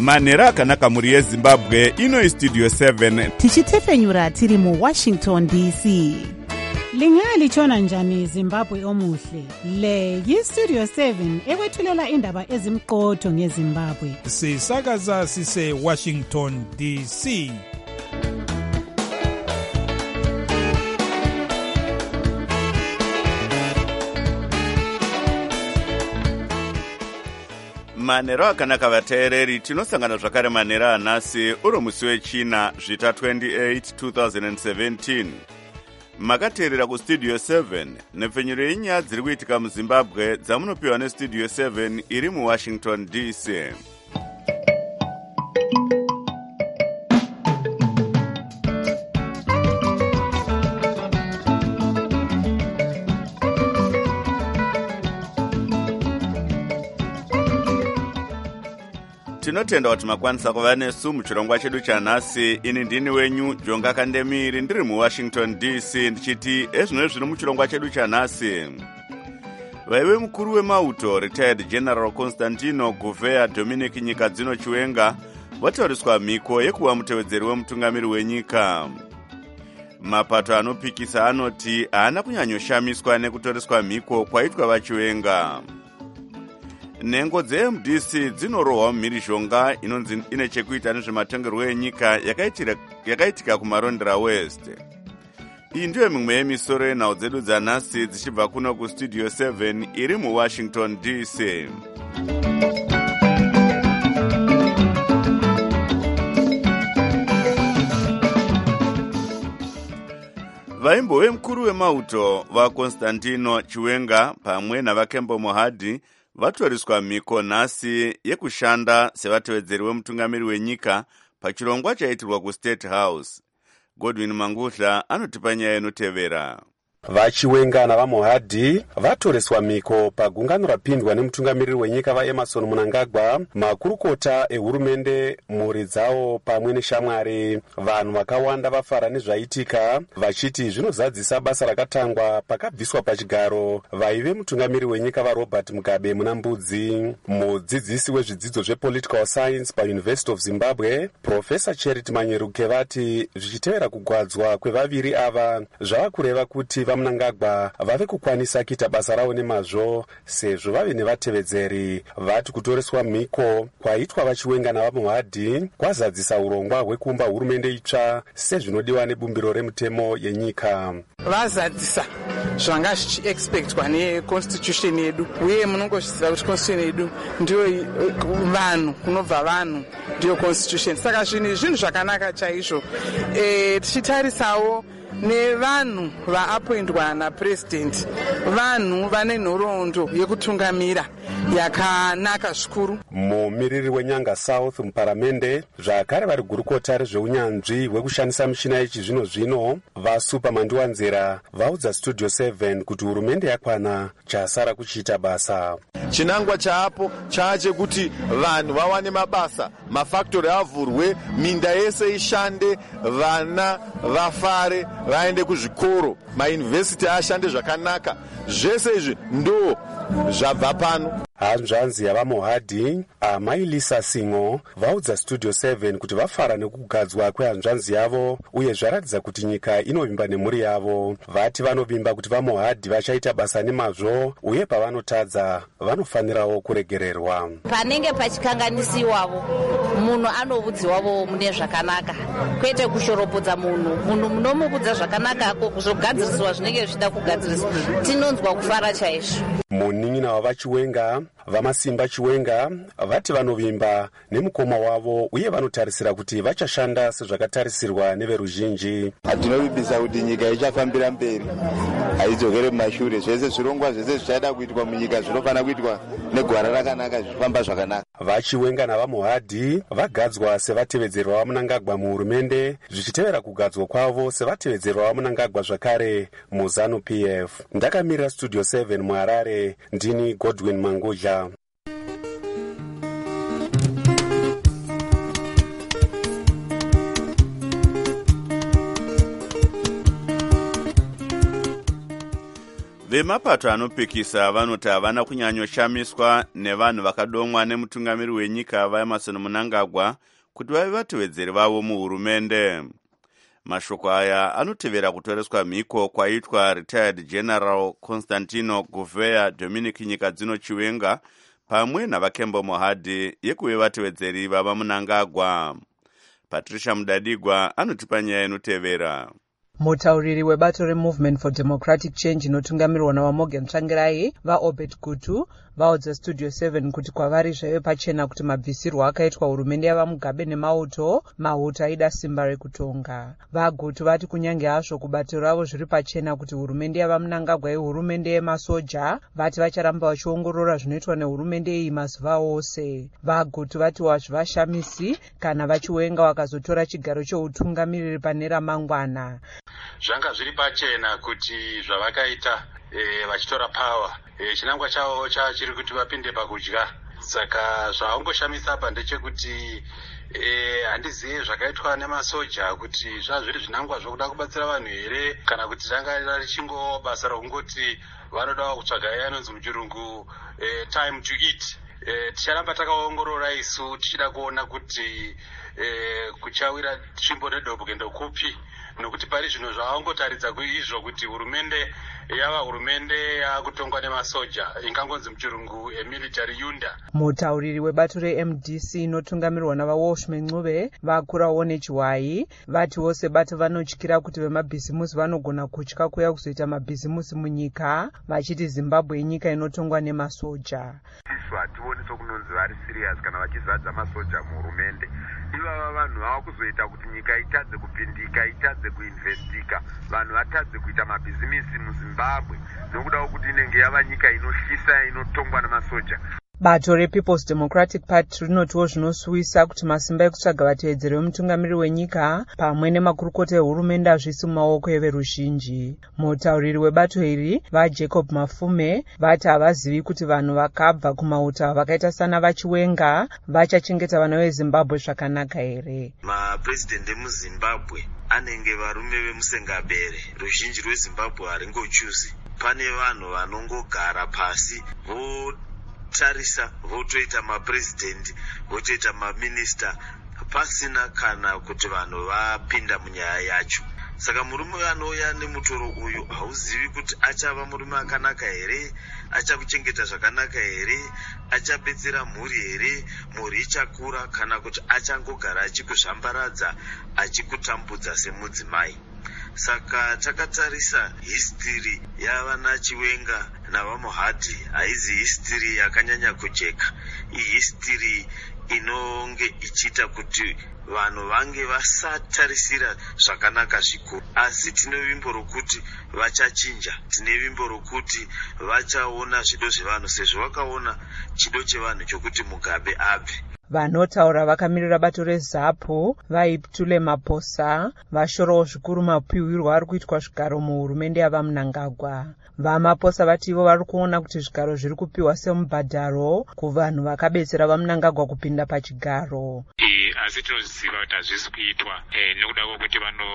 manhero akanaka muri yezimbabwe. Ino istudio 7 tichitefenyura tiri mu Washington DC. Lingalitshona njani Zimbabwe omuhle? Le yi-Studio 7 ekwethulela indaba ezimqotho ngeZimbabwe. Sisakaza sise Washington DC. manhero akanaka vateereri, tinosangana zvakare manhero anhasi uro musi wechina zvita 28 2017. Makateerera kustudio 7 nepfenyuro yenyaya dziri kuitika muzimbabwe dzamunopiwa nestudio 7 iri muwashington DC. Tinotenda kuti makwanisa kuva nesu muchirongwa chedu chanhasi. Ini ndini wenyu Jonga Kandemiri ndiri muWashington DC ndichiti ezvino zviri muchirongwa chedu chanhasi. Vaive mukuru wemauto retired General Constantino Gouveia Dominic Nyikadzino Chiwenga vatauriswa mhiko yekuva mutevedzeri wemutungamiri wenyika. Mapato anopikisa anoti haana kunyanyoshamiswa nekutoreswa mhiko kwaitwa vachiwenga. Nhengo dzeMDC dzinorohwa mumhirizhonga inonzi ine chekuita nezvematongerwo enyika yakaitika kumarondera West. Iyi ndiyo mimwe yemisoro yenhau dzedu dzanhasi dzichibva kuno kustudio 7 iri muWashington DC. Vaimbove mukuru wemauto vaConstantino Chiwenga pamwe navaKembo Mohadi vatoriswa mhiko nhasi yekushanda sevatevedzeri wemutungamiri wenyika pachirongwa chaitirwa kuState House. Godwin Mangudla anotipa nyaya inotevera. Vachiwenga navaMohadhi vatoreswa mhiko pagungano rapindwa nemutungamiriri wenyika vaEmmerson Mnangagwa, makurukota ehurumende, mhuri dzavo pamwe neshamwari. Vanhu vakawanda vafara nezvaitika vachiti zvinozadzisa basa rakatangwa pakabviswa pachigaro vaive mutungamiriri wenyika vaRobert Mugabe Munambudzi. Mudzidzisi wezvidzidzo zvepolitical science paUniversity of Zimbabwe, Professor Charity Manyeruke vati zvichitevera kugwadzwa kwevaviri ava zvava kureva kuti vaMnangagwa vave kukwanisa kuita basa ravo nemazvo sezvo vave nevatevedzeri. Vati kutoreswa mhiko kwaitwa vachiwenga navaMohadhi kwazadzisa urongwa hwekuumba hurumende itsva sezvinodiwa nebumbiro remutemo yenyika. Vazadzisa zvanga zvichiexpectwa neconstitution yedu, uye munongozviziva kuti constitution yedu ndiyo vanhu, kunobva vanhu ndiyo constitution. Saka zvinhu zvakanaka chaizvo. Tichitarisawo nevanhu vaapoindwa napresident, vanhu vane nhoroondo yekutungamira yakanaka zvikuru. Mumiriri weNyanga South muparamende zvakare vari gurukota rezveunyanzvi hwekushandisa michina yechizvino zvino vaSuper Mandiwanzira vaudza Studio 7 kuti hurumende yakwana chasara kuchiita basa. Chinangwa chaapo chaachekuti vanhu vawane mabasa, mafactory avhurwe, minda yese ishande, vana vafare, vaende kuzvikoro, mauniversity ashande zvakanaka. Zvese izvi ndo zvabva pano. Hanzvanzi yavaMohadhi Amai Lisa Singo vaudza Studio 7 kuti vafara nekugadzwa kwehanzvanzi yavo uye zvaratidza kuti nyika inovimba nemhuri yavo. Vati vanovimba kuti vaMohadhi vachaita basa nemazvo uye pavanotadza vanofanirawo kuregererwa. Panenge pachikanganisiwavo munhu anovudziwavo mune zvakanaka, kwete kushoropodza munhu munomukudza zvakanaka kuzogadzirisiwa zvinenge zvichida kugadziriswa. Tinonzwa kufara chaizvo. Munin'ina wavaChiwenga vaMasimba Chiwenga vati vanovimba nemukoma wavo uye vanotarisira kuti vachashanda sezvakatarisirwa neveruzhinji. Tinovimbisa kuti nyika ichafambira mberi, haidzokere mumashure. Zvese zvirongwa zvese zvichada kuitwa munyika zvinofana kuitwa negwara rakanaka, zvifamba zvakanaka. VaChiwenga navaMohadhi vagadzwa sevatevedzeri vaMnangagwa muhurumende zvichitevera kugadzwa kwavo sevatevedzeri vaMnangagwa zvakare muZanu PF. Ndakamirira Studio 7 muHarare, ndini Godwin Mangudla. Vemapato anopikisa vanoti havana kunyanyoshamiswa nevanhu vakadomwa nemutungamiri wenyika vaEmmerson Mnangagwa kuti vave vatevedzeri vavo muhurumende. Mashoko aya anotevera kutoreswa mhiko kwaitwa retired General Constantino Gouveia Dominic Nyikadzino Chiwenga pamwe navaKembo Mohadi yekuve vatevedzeri vava Mnangagwa. Patricia Mudadigwa anotipa nyaya inotevera. Mutauriri webato reMovement for Democratic Change inotungamirwa naVaMorgan Tsvangirai vaObert Gutu vaudza Studio 7 kuti kwavari zvaive pachena kuti mabvisirwo akaitwa hurumende yavaMugabe nemauto aida simba rekutonga. VaGutu vati kunyange hazvo kubato ravo zviri pachena kuti hurumende yavaMnangagwa ihurumende yemasoja, vati vacharamba vachiongorora zvinoitwa nehurumende iyi mazuva ose. VaGutu vati hazvivashamisi kana vaChiwenga vakazotora chigaro cheutungamiriri pane ramangwana. Zvanga zviri pachena kuti zvavakaita vachitora power chinangwa chavo chiri kuti vapinde pakudya. Saka zvaongoshamisa apa ndechekuti handizivi zvakaitwa nemasoja kuti zvazviri zvinangwa zvokuda kubatsira vanhu here kana kuti ranga richingo basa rokungoti vanoda kutsvaga anonzi muchirungu time to eat. Ticharamba takaongorora isu tichida kuona kuti kuchawira tsvimbo nedobwe ndokupi, nokuti pari zvino zvaongotaridza kuizvo kuti hurumende yava hurumende yakutongwa nemasoja ingangonzi muchirungu military yunda. Mutauriri webato reMDC inotungamirwa navaWalshman Ncube vakurawo nechihwai vati vose bato vanotyira kuti vemabhizimusi vanogona kutya kuya kuzoita mabhizimusi munyika, vachiti Zimbabwe inyika inotongwa nemasoja. Hationi sokunonzi vari serious kana vachizadza masoja muhurumende. Ivava vanhu vava kuzoita kuti nyika itadze kupindika, itadze kuinvestika, vanhu vatadze kuita mabhizimisi muZimbabwe nokuda kuti inenge yava nyika inoshisa inotongwa nemasoja. Bato rePeople's Democratic Party rinotiwo zvinosuwisa kuti masimba ekutsvaga vatevedzeri vemutungamiri wenyika pamwe nemakurukota ehurumende hazvisi mumaoko everuzhinji. Mutauriri webato iri vaJacob Mafume vati havazivi kuti vanhu vakabva kumauta vakaita sana vaChiwenga vachachengeta vana veZimbabwe zvakanaka here. Mapresident emuZimbabwe anenge varume vemusengabere, ruzhinji rweZimbabwe haringochuzi. Pane vanhu vanongogara pasi tarisa votoita mapresident votoita maminista pasina kana kuti vanhu vapinda munyaya yacho. Saka murume anouya nemutoro uyu hauzivi kuti achava murume akanaka here, achakuchengeta zvakanaka here, achabetsera mhuri here, mhuri ichakura kana kuti achangogara achikuzvambaradza achikutambudza semudzimai. Saka takatarisa history yavana Chiwenga navaMohadi haizi history yakanyanya kujeka. History inonge ichiita kuti vanhu vange vasatarisira zvakanaka zvikuru. Asi tine vimbo rokuti vachachinja, tine vimbo rokuti vachaona zvido zvevanhu sezvo vakaona chido chevanhu chokuti Mugabe abve. Vanotaura vakamirira bato reZAPU vaIptule Maposa vashorawo zvikuru mapiwirwo ari kuitwa zvigaro muhurumende yavaMnangagwa. VaMaposa vati ivo vari kuona kuti zvigaro zviri kupiwa semubhadharo kuvanhu vakabetsera vaMnangagwa kupinda pachigaro. Asi tinoziva kuti hazvisi kuitwa nekuda kwokuti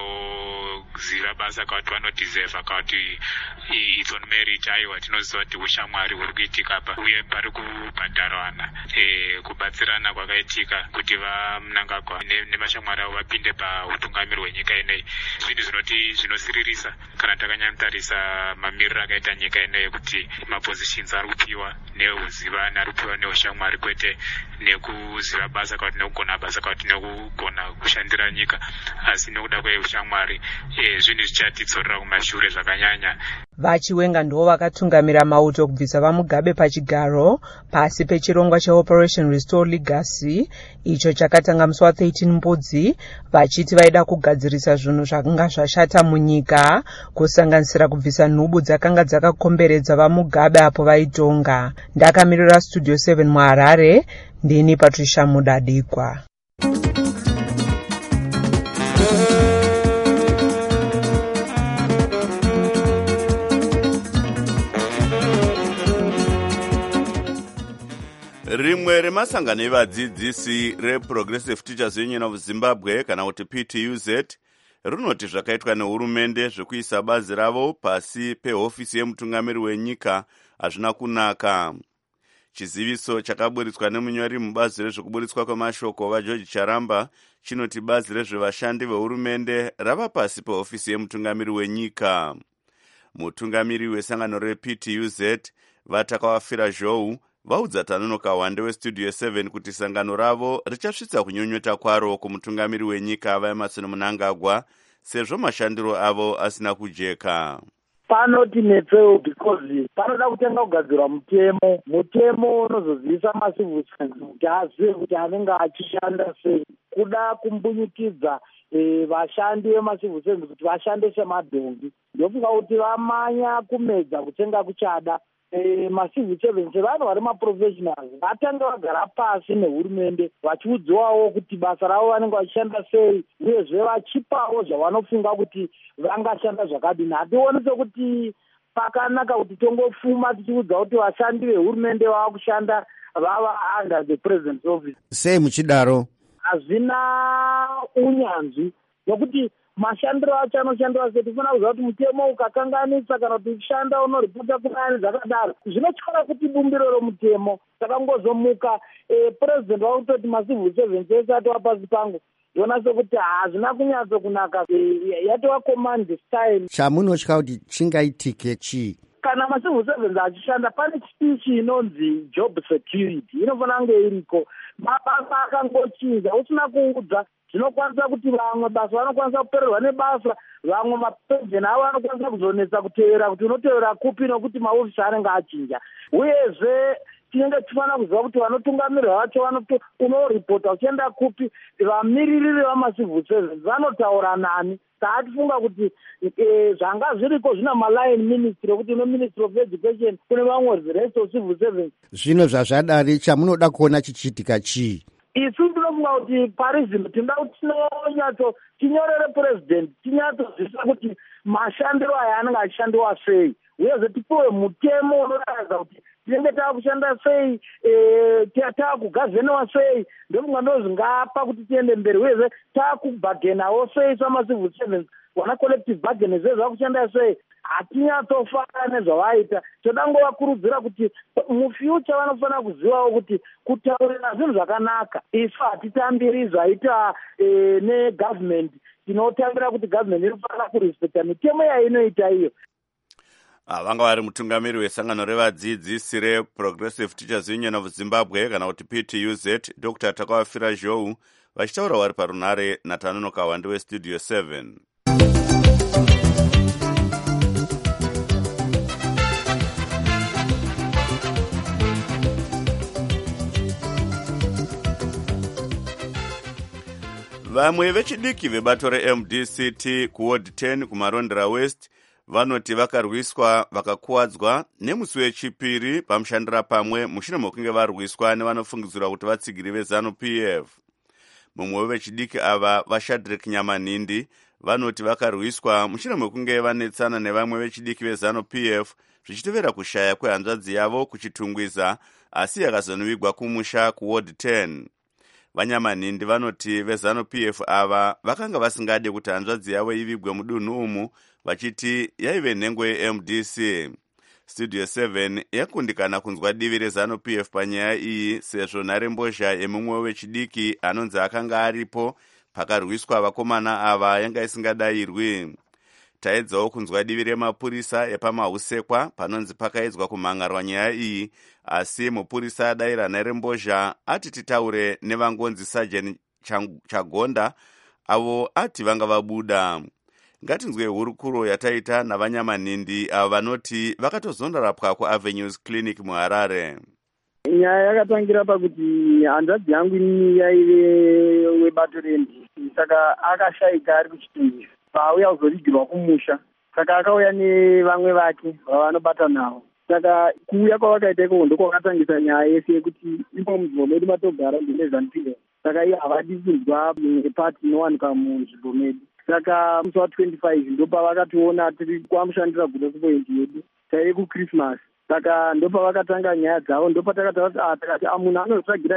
vanoziva basa kwati vanodhizevha kwati it's on merit. Aiwa, tinoziva kuti ushamwari huri kuitika apa uye pari kubhadharwana kubatsirana kwakaitika kuti vaMnangagwa nemashamwari avo vapinde pautungamiri hwenyika ineyi. Zvinhu zvinoti zvinosiririsa kana takanyanyotarisa mamiriro akaita nyika ineyi kuti mapositions ari kupiwa neuziva ari kupiwa neushamwari kwete nekuziva basa kwati nekugona basa kwati nekugona kushandira nyika, asi nekuda kweushamwari zvinhu zvichatidzorera kumashure zvakanyanya. VaChiwenga ndivo vakatungamira mauto kubvisa vaMugabe pachigaro pasi pechirongwa cheOperation Restore Legacy icho chakatanga musi wa13 Mbudzi, vachiti vaida kugadzirisa zvinhu zvakanga zvashata munyika kusanganisira kubvisa nhubu dzakanga dzakakomberedza vaMugabe apo vaitonga. Ndakamirira Studio 7 muHarare, ndini Patricia Mudadigwa. Rimwe remasangano evadzidzisi reProgressive Teachers Union of Zimbabwe kana kuti PTUZ runoti zvakaitwa nehurumende zvekuisa bazi ravo pasi pehofisi yemutungamiri wenyika hazvina kunaka. Chiziviso chakaburitswa nemunyori mubazi rezvekuburitswa kwemashoko vaGeorge Charamba chinoti bazi rezvevashandi vehurumende rava pasi pehofisi yemutungamiri wenyika. Mutungamiri wesangano rePTUZ Vatakawafira Zhou vaudza Tanonoka Wande westudio 7 kuti sangano ravo richasvitsa kunyonyota kwaro kumutungamiri wenyika vaEmerson Mnangagwa sezvo mashandiro avo asina kujeka. Panoti netseo because panoda kutenga kugadzirwa mutemo unozozivisa macivil servants kuti azive kuti anenge achishanda sei, kuda kumbunyikidza vashandi vemacivil servants kuti vashande semadhongi. Ndofunga kuti vamanya kumedza kutenga kuchada. Macivil servants vanhu vari maprofessionals vatanga vagara pasi nehurumende vachiudziwawo kuti basa ravo vanenge vachishanda sei, uyezve vachipawo zvavanofunga kuti vangashanda zvakadini. Hationi sekuti pakanaka kuti tongofuma tichiudza kuti vashandi vehurumende vava kushanda vava under the president's office. Sei muchidaro? Hazvina unyanzvi nokuti mashandiro acho anoshandira sei. Tifuna kuziva kuti mutemo ukakanganisa kana kuti uchishanda unoripota kunani zvakadaro zvinotyara kuti bumbiro romutemo. Saka ngozomuka president vakutoti macivil servants ese atova pasi pangu yona sekuti hazvina kunyatso kunaka, yatova command style. Chamunotya kuti chingaitike chii? Kana macivil servants achishanda pane chipichi inonzi job security inofanira kunge iriko. Mabasa akangochinja usina kuudza zvinokwanisa kuti vamwe basa vanokwanisa kupererwa nebasa, vamwe mapensheni avo vanokwanisa kuzonetsa kutevera kuti unotevera kupi nokuti maofisi anenge achinja. Uyezve tinenge tichifanira kuziva kuti vanotungamirira vacho unoripota uchienda kupi, vamiririri vamacivil servants vanotaura nani. Taatifunga kuti zvanga zviriko zvina maline ministry okuti ine ministry of education kune vamwe rest of civil servants. Zvino zvazvadari chamunoda kuona chichiitika chii? Isu tinofunga kuti parizino tinoda kuti tinonyatso tinyorere president tinyatsozivisa kuti mashandiro aya anenge achishandiwa sei, uyezve tipiwe mutemo unoratidza kuti tinenge taakushanda sei, taakugavheniwa sei. Ndofunga ndozvingapa kuti tiende mberi, uyezve taakubhagenawo sei samacivil servants, wana collective bargaining zvezvo vakushanda sei. Hatinyatsofanira nezvavaita, toda ngovakurudzira kuti mufuture vanofanira kuzivawo kuti kutaurira zvinhu zvakanaka. Isu hatitambiri zvaita negovernment, tinotambira kuti government inofanira kurespekta mitemo yainoita iyo. Vanga vari mutungamiri wesangano revadzidzisi reProgressive Teachers Union of Zimbabwe kana kuti PTUZ Dr. Takawafira Zhou vachitaura vari parunare naTanonoka Wande westudio 7. Vamwe vechidiki vebato reMDCT kuward 10 kumarondera West vanoti vakarwiswa vakakuwadzwa nemusi wechipiri pamushandira pamwe mushure mekunge varwiswa nevanofungidzirwa kuti vatsigiri veZANU-PF. Mumwe wevechidiki ava vaShadrack Nyamanindi vanoti vakarwiswa mushure mekunge vanetsana nevamwe vechidiki veZANU-PF zvichitevera kushaya kwehanzvadzi yavo kuchitungwiza asi yakazonuvigwa kumusha kuward 10. Vanyamanindi vanoti veZANU-PF ava vakanga vasingade kuti hanzvadzi yavo ivigwe mudunhu umu vachiti yaive nhengo yeMDC. Studio 7 yakundikana kunzwa divi reZANU-PF panyaya iyi sezvo nharembozha yemumwe wechidiki anonzi akanga aripo pakarwiswa vakomana ava yanga isingadayirwi. Taedzawo kunzwa divi remapurisa epamahusekwa panonzi pakaidzwa kumhangarwa nyaya iyi, asi mupurisa adayira nharembozha ati titaure nevangonzi Sergeant Chagonda avo ati vanga vabuda. Ngatinzwe hurukuro yataita naVanyamanindi avo vanoti vakatozondorapwa kuAvenues Clinic muHarare. Nyaya yakatangira pakuti hanzvadzi yangu ini yaive webato reMDC, saka akashayika ari kuchitungisa pauya kuzorigirwa kumusha, saka akauya nevamwe vake vavanobata navo. Saka kuuya kwavakaita ikoko ndokwakatangisa nyaya yese yekuti imo munzvimbo medu matogara ndine ZANU-PF, saka iyo havadi kunzwa pati inowanika munzvimbo medu. Saka musi wa25 ndopavakationa tiri kwamushandira good point yedu taive kuChristmas, saka ndopavakatanga nyaya dzavo. Ndopatakati munhu anotsvagira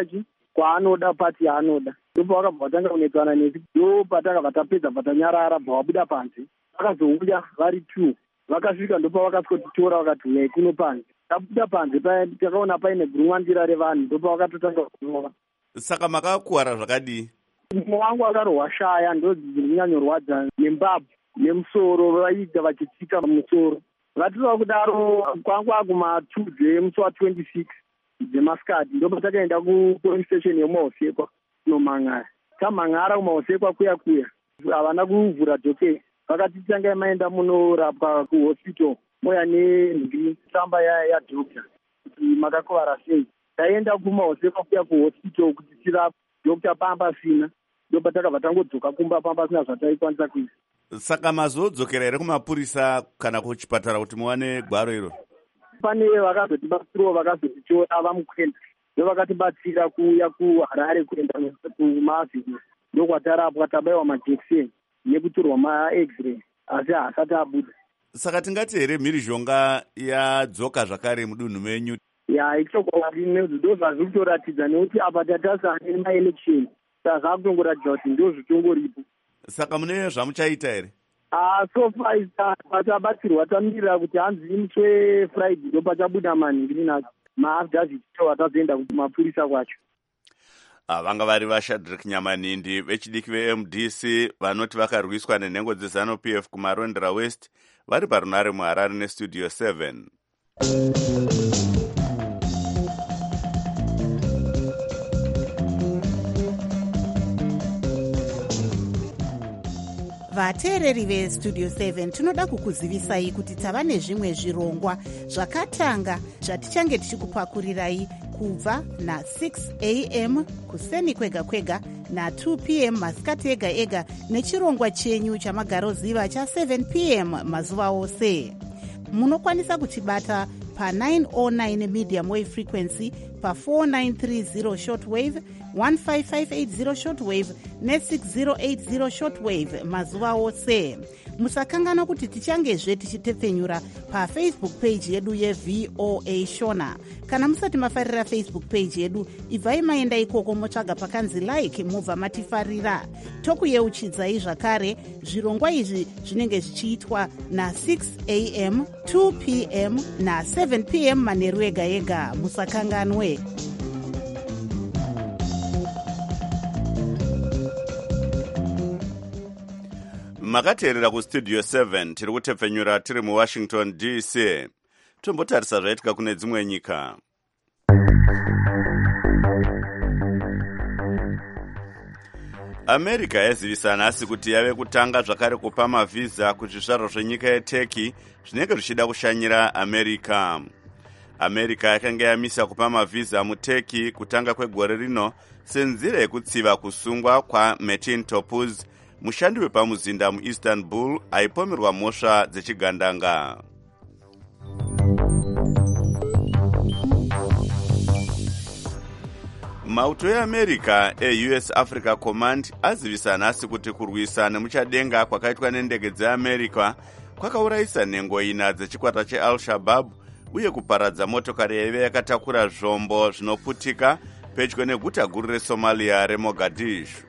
kwaanoda pati yaanoda. Ndipo vakabva vatanga kunetsana nesi, ndo patakabva tapedza patanyarara bva vabuda panze. Vakazouya vari 2 vakasvika ndopa vakasikotitora vakati uyai kuno panze. Tabuda panze takaona paine gurumwandira revanhu ndopa vakatotanga kunova. Saka makakuwara zvakadii? Mumwe wangu akarohwa shaya ndodzi dziri kunyanyorwadza nembabvu nemusoro vaita vachitsika musoro. Vatirwa kudaro kwangu kuma2 dzemusi wa26 dzemasikati ndopa takaenda kupolice station yemumaosekwa kunomang'ara. Tamang'ara kumaosekwa kuya havana kuvhura dhokesi. Vakati tangai maenda munorapwa kuhospital moya nenhumbi tsamba yadhokta kuti makakuvara sei. Taenda kumaosekwa kuya kuhospital kuti tirapwe. Dhokta pamba sina, ndopa takabva tangodzoka kumba pamba sina zvataikwanisa kuita. Saka mazodzokera here kumapurisa kana kuchipatara kuti muwane gwaro iro? Pane vakazotibatsirawo vakazotitora vamukwenda ndovakatibatsira kuya kuHarare kuenda kumavhini ndokwatarapwa tabayiwa majekiseni nekutorwa ma-x-ray asi haasati abuda. Saka tingati here mhirizhonga yadzoka zvakare mudunhu menyu? Ya ichokwadi ndo zvazviri kutoratidza nekuti apa tatasana nemaelection saka zvakutongoratidza kuti ndo zvitongoripo. Saka mune zvamuchaita here? So far tabatsirwa tamirira kuti hanzi musi weFriday ndo pachabuda manhingiri nacho maafdazit tazoenda kumapurisa kwacho. Vanga vari vaShadrack Nyamanindi vechidiki veMDC vanoti vakarwiswa nenhengo dzeZANU-PF kumarondera West vari parunare muHarare nestudio 7. vateereri vestudio 7 tinoda kukuzivisai kuti tava nezvimwe zvirongwa zvakatanga zvatichange tichikupakurirai kubva na6 am kuseni kwega kwega na2 pm masikati ega ega nechirongwa chenyu chamagaroziva cha7 pm mazuva ose. Munokwanisa kutibata pa909 medium wave frequency, pa4930 shortwave, 15580 shortwave ne6080 shortwave mazuva ose. Musakangana kuti tichangezve tichitepfenyura pafacebook page yedu yeVOA Shona. Kana musati mafarira Facebook page yedu, ibvai maenda ikoko motsvaga pakanzi like mubva matifarira. Tokuyeuchidzai zvakare zvirongwa izvi zvinenge zvichiitwa na6 am, 2 pm na7 pm manheru ega ega. Musakanganwe. Makateerera kustudio 7 tiri kutepfenyura tiri muWashington DC. Tombotarisa zvaitika kune dzimwe nyika. America yazivisa nhasi kuti yave kutanga zvakare kupa mavhiza kuzvizvarwa zvenyika yeTurkey zvinenge zvichida kushanyira America. America yakanga yamisa kupa mavhiza muTurkey kutanga kwegore rino senzira yekutsiva kusungwa kwaMetin Topuz, mushandi wepamuzinda muIstanbul aipomerwa mhosva dzechigandanga. Mauto eAmerica eUS Africa Command azivisa nhasi kuti kurwisa nemuchadenga kwakaitwa nendege dzeAmerica kwakaurayisa nhengo 4 dzechikwata cheAl-Shabaab uye kuparadza motokari yaive yakatakura zvombo zvinoputika pedyo neguta guru reSomalia reMogadishu.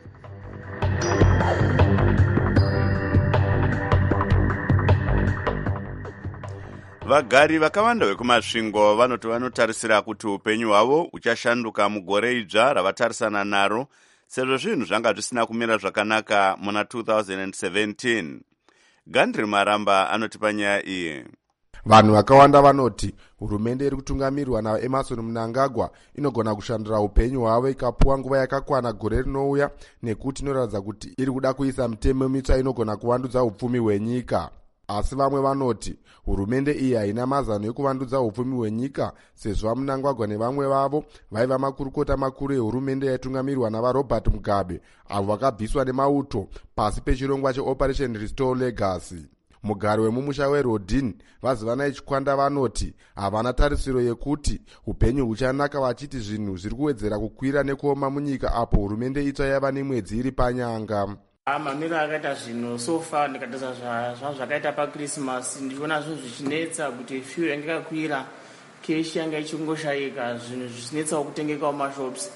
Vagari vakawanda vekumasvingo vanoti vanotarisira kuti upenyu hwavo uchashanduka mugore idzva ravatarisana naro sezvo zvinhu zvanga zvisina kumira zvakanaka muna 2017. Gandri Maramba anotipa nyaya iyi. Vanhu vakawanda vanoti hurumende iri kutungamirirwa naEmerson Mnangagwa inogona kushandura upenyu hwavo ikapuwa nguva yakakwana gore rinouya, nekuti inoratidza kuti iri kuda kuisa mitemo mitsva inogona kuvandudza upfumi hwenyika. Asi vamwe vanoti hurumende iyi haina mazano ekuvandudza upfumi hwenyika sezvo Mnangagwa nevamwe vavo vaiva makurukota makuru ehurumende yaitungamirirwa navaRobert Mugabe avo vakabviswa nemauto pasi pechirongwa cheOperation Restore Legacy. Mugari wemumusha weRodin vazivana chikwanda vanoti havana tarisiro yekuti upenyu huchanaka, vachiti zvinhu zviri kuwedzera kukwira nekuoma munyika apo hurumende itsva yava nemwedzi iri panyanga. Mamiro akaita zvinhu sofa ndikataza zvakaita paChristmas ndiona zvinhu zvichinetsa kuti fuel yange yakwira, keshi yanga ichingoshaika, zvinhu zvichinetsawo kutengekawo mashops.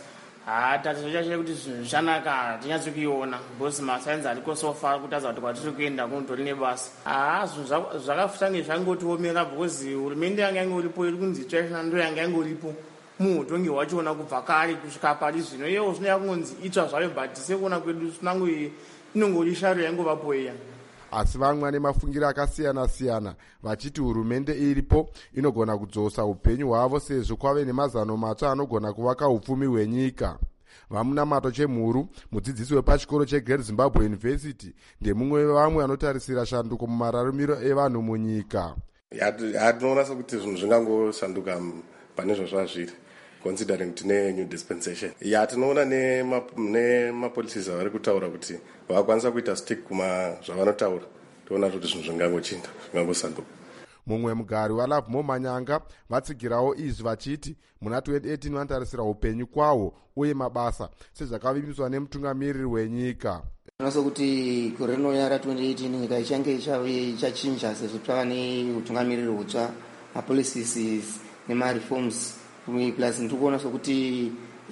tatizo chacho kuti zvinhu zvanaka tinyatsi kuiona bhosi masainzi ariko sofa kutaza kuti kwatiri kuenda kunotori nebasa zvinhu zvakafange zvangotiomera bhosi hurumende yanga yange uripo iri kunzi traditional ndo yanga yange uripo muhutongi hwachiona kubva kare kusvika pari zvino iyewo zvinoya kunzi itsva zvayo but sekuona kwedu sinango inongori sharo yaingovapo iya. asi vamwe vane mafungiro akasiyana-siyana vachiti hurumende iripo inogona kudzosa upenyu hwavo sezvo kwave nemazano matsva anogona kuvaka upfumi hwenyika. Vamunamato Chemhuru, mudzidzisi wepachikoro cheGreat Zimbabwe University, ndemumwe wevamwe vanotarisira shanduko mumararamiro evanhu munyika. Tinoona sekuti zvinhu zvingangoshanduka pane zvazviri considering tine new dispensation. Tinoona nemapolicies avari kutaura kuti vakwanisa kuita stick kuma zvavanotaura. Toona kuti zvinhu zvingangochinja, zvingangosanduka. Mumwe mugari waLove More Manyanga vatsigirawo izvi vachiti muna 2018 vanotarisira upenyu kwawo uye mabasa sezvakavimbiswa nemutungamiriri wenyika. Tinoso kuti gore rino ra 2018 nyika ichange ichachinja sezvo tava neutungamiriri hutsva, mapolicies nemareforms plus ndikuona sokuti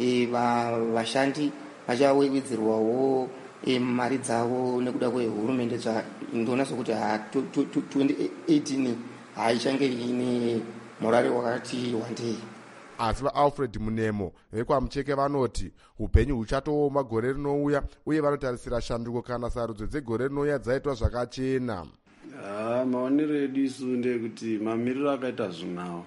vashandi vachawedzerwawo mari dzavo nekuda kwehurumende. Ndinoona sokuti 2018 haichange ine morari wakati wandei. Asi vaAlfred Munemo vekwaMucheke vanoti upenyu huchatooma gore rinouya uye vanotarisira shanduko kana sarudzo dzegore rinouya dzaitwa zvakachena. Maonero edu isu ndekuti mamiriro akaita zvinawo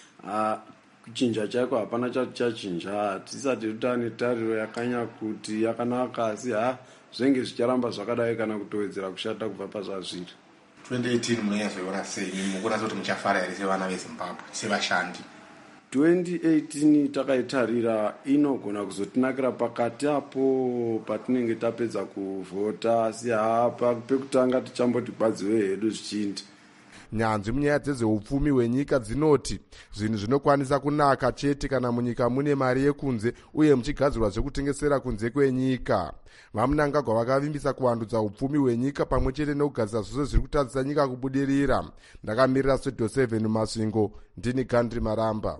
kuchinja chaiko hapana chachinja. Hatisati tane tariro yakanya kuti yakanaka, asi zvenge zvicharamba zvakadai kana kutowedzera kushata kubva pazvazviri. 2018 munonyazoiona sei? Mukuona kuti muchafara here sevana veZimbabwe sevashandi? 2018 takaitarira inogona kuzotinakira pakati apo patinenge tapedza kuvhota, asi pekutanga tichamboti gwadziwe hedu zvichindi. Nyanzvi munyaya dzezveupfumi hwenyika dzinoti zvinhu zvinokwanisa kunaka chete kana munyika mune mari yekunze uye muchigadzirwa zvekutengesera kunze kwenyika. Vamunangagwa vakavimbisa kuvandudza upfumi hwenyika pamwe chete nekugadzira zvose zviri kutadzisa nyika kubudirira. Ndakamirira Studio 7 Masvingo, ndini Country Maramba.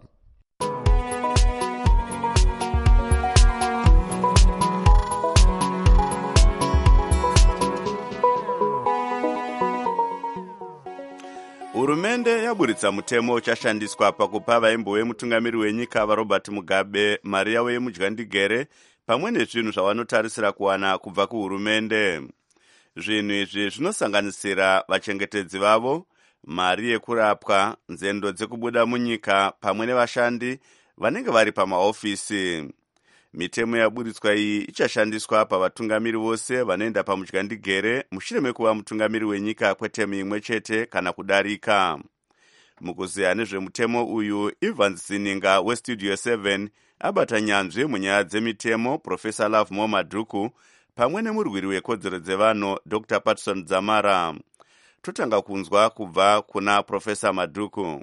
Hurumende yaburitsa mutemo uchashandiswa pakupa vaimbowe mutungamiri wenyika vaRobert Mugabe mari yavo yemudyandigere pamwe nezvinhu zvavanotarisira kuwana kubva kuhurumende. Zvinhu izvi zvinosanganisira vachengetedzi vavo, mari yekurapwa, nzendo dzekubuda munyika pamwe nevashandi vanenge vari pamahofisi. Mitemo yaburitswa iyi ichashandiswa pavatungamiri vose vanoenda pamudyandigere mushure mekuva mutungamiri wenyika kwetemu imwe chete kana kudarika. Mukuziya nezvemutemo uyu, Evans Zininga weStudio 7 abata nyanzvi munyaya dzemitemo Professor Love More Madhuku pamwe nemurwiri wekodzero dzevanhu Dr. Patson Dzamara. Totanga kunzwa kubva kuna Professor Madhuku.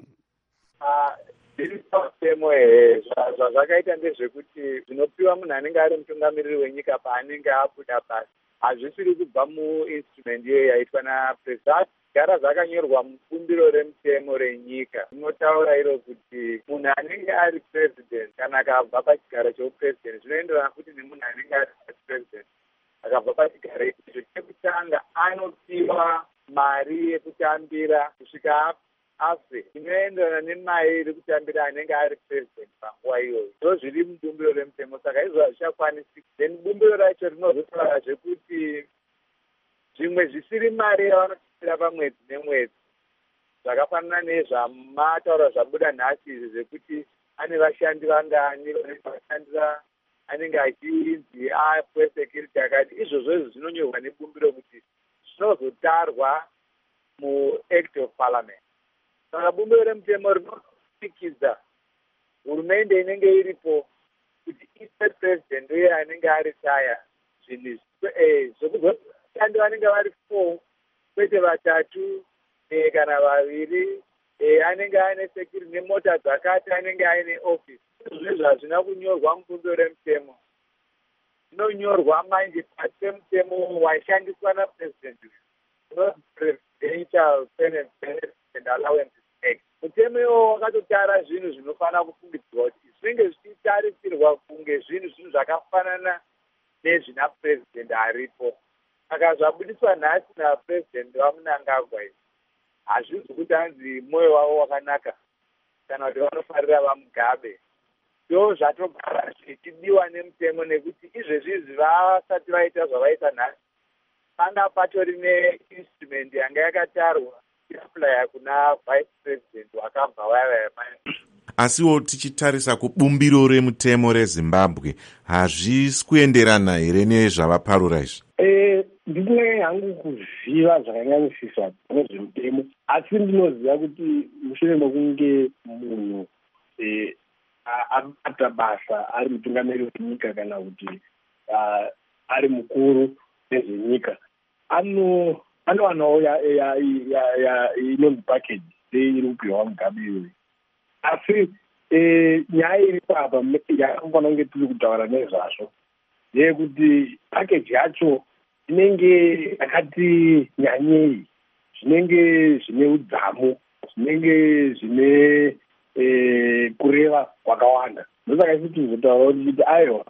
Mitemo zvazvakaita ndezvekuti zvinopiwa munhu anenge ari mutungamiriri wenyika paanenge abuda basa hazvisiri kubva muinstrument iye yaitwa napresident. Gara zvakanyorwa mubumbiro remutemo renyika rinotaura iro kuti munhu anenge ari president kana akabva pachigaro cheupresident zvinoenderana kuti nemunhu anenge ari president akabva pachigaro icho chekutanga anopiwa mari yekutambira kusvika afe inoenderana nemari iri kutambira anenge ari president panguva iyoyo. Ndo zviri mubumbiro remutemo, saka izvo hazvichakwanisi. Then bumbiro racho rinozotaura zvekuti zvimwe zvisiri mari yavanotambira pamwedzi nemwedzi zvakafanana nezvamataura zvabuda nhasi izvi zvekuti ane vashandi vangani vashandira anenge achinzi apuwe security yakati. Izvozvo izvi zvinonyorwa nebumbiro kuti zvinozotarwa muAct of Parliament. Saka bumbiro remutemo rinonikidza hurumende inenge iripo kuti ipe president uye anenge ari taya zvinhu zvekuzoshandi vanenge vari 4 kwete 3 kana 2 anenge aine security nemota dzakati anenge aine office. Izvozvo hazvina kunyorwa mubumbiro remutemo. Inonyorwa manje pasi pemutemo washandiswa napresident Presidential Benefit and Allowance Act. Mutemo iwo wakatotara zvinhu zvinofanira kufungidzwa kuti zvinenge zvichitarisirwa kunge zvinhu zvakafanana nezvina purezidendi aripo. Saka zvabudiswa nhasi napurezidendi vaMnangagwa izvi hazvizi kuti hanzi mwoyo wavo wakanaka kana kuti vanofarira vaMugabe. Ndo zvatogara zvichidiwa nemutemo, nekuti izvezvi vasati vaita zvavaita nhasi panga patori neinstrument yanga yakatarwa iaplya kuna vice president wakabva vaya. Asiwo tichitarisa kubumbiro remutemo reZimbabwe hazvisi kuenderana here nezvavaparura izvi? Ndine hangu kuziva zvakanyanyisisa nezvemutemo, asi ndinoziva kuti mushure mekunge munhu abata basa ari mutungamiri wenyika kana kuti ari mukuru wezvenyika, anowanawo inonzi package iri kupiwa Mugabe iyoyi. Asi nyaya iripo apa yakafanira kunge tiri kutaura nezvazvo ndeyekuti package yacho inenge yakati nyanyei, zvinenge zvine udzamu, zvinenge zvine kureva kwakawanda. Ndosaka isi tizotaura kuti aiwa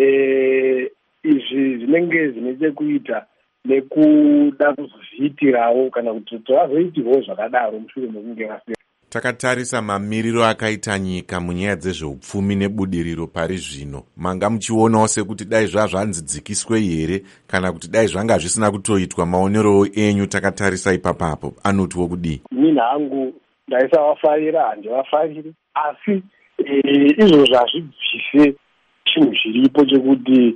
izvi zvinenge zvine chekuita nekuda kuzozviitirawo kana kuti vazoitirwo zvakadaro mushure mekunge vasera. Takatarisa mamiriro akaita nyika munyaya dzezveupfumi nebudiriro pari zvino, manga muchionawo sekuti dai zvazvanzidzikiswe here kana kuti dai zvanga zvisina kutoitwa? Maonerowo enyu takatarisa ipapapo anotiwo kudii? Mina hangu ndaisavafarira, handivafariri, asi izvozvo hazvibvise chinhu chiripo chekuti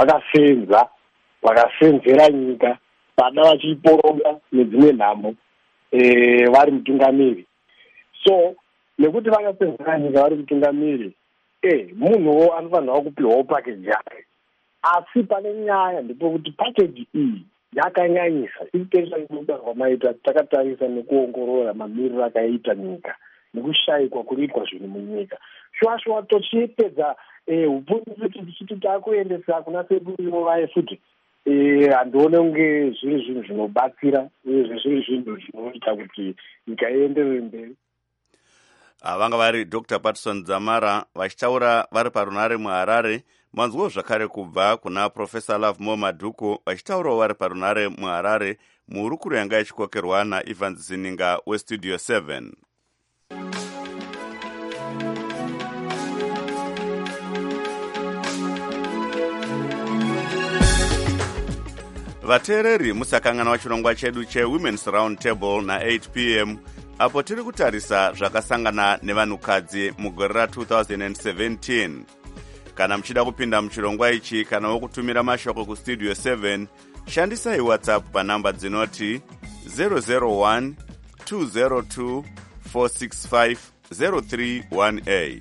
vakasenzera nyika vada vachiporonga nedzimwe nhamo vari mutungamiri. So nekuti vakasenzera nyika vari mutungamiri, munhuwo anofanirwa kupiwawo pakeji yake. Asi pane nyaya ndepekuti pakeji iyi yakanyanyisa irikutoisa kubuda kwamaita takatarisa nekuongorora mamiriro akaita nyika nekushayikwa kuriitwa zvinhu munyika. Shuwa tochipedza upfumi tichiti takuendesa kuna sekuru vaye futi handione kunge zviri zvinhu zvinobatsira uyezve zviri zvinhu zvinoita kuti nyika ienderere mberi. Vanga vari Dr. Patson Dzamara vachitaura vari parunare muHarare. Manzwo zvakare kubva kuna Professor Love Mo Maduku vachitaurawo vari parunare muHarare muhurukuro yanga ichikokerwa naIvan Zininga weStudio 7. Vateereri musakangana wachirongwa chedu cheWomen's Round Table na8 p.m. apo tiri kutarisa zvakasangana nevanhukadzi mugore ra2017. Kana muchida kupinda muchirongwa ichi kana wokutumira mashoko kuStudio 7, shandisai WhatsApp panhamba dzinoti 001 202 465 0318.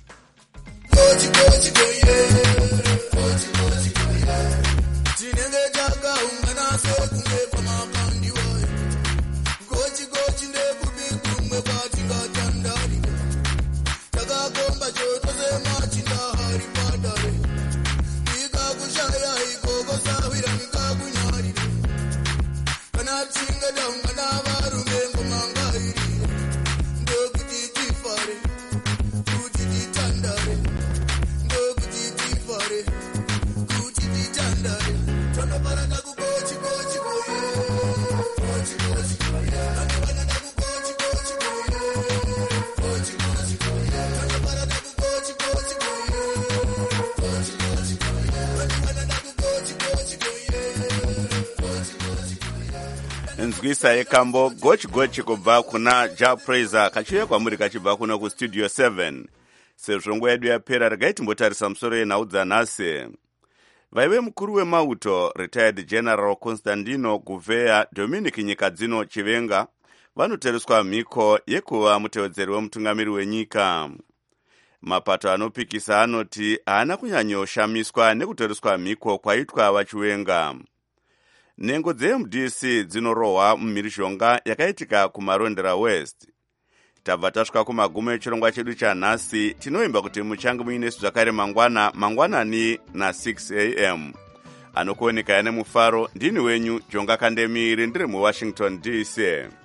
Nzwisa yekambo gochi kubva kuna Ja Praiser kachiuya kwamuri kachibva kuno kuStudio 7. Sezvo nguva yedu yapera, regai timbotarisa musoro yenhau dzanhasi. Vaive mukuru wemauto retired General Constantino Gouveia Dominic nyika dzino Chivenga vanotereswa mhiko yekuva mutevedzeri wemutungamiri wenyika. Mapato anopikisa anoti haana kunyanyoshamiswa nekutereswa mhiko kwaitwa vachivenga. Nhengo dzeMDC dzinorohwa mumhirizhonga yakaitika kumarondera West. Tabva tasvika kumagumo echirongwa chedu chanhasi. Tinoimba kuti muchange muinesu zvakare mangwanani na6 a.m. Anokuoneka ane mufaro ndini wenyu Jonga Kandemiri ndiri muWashington DC.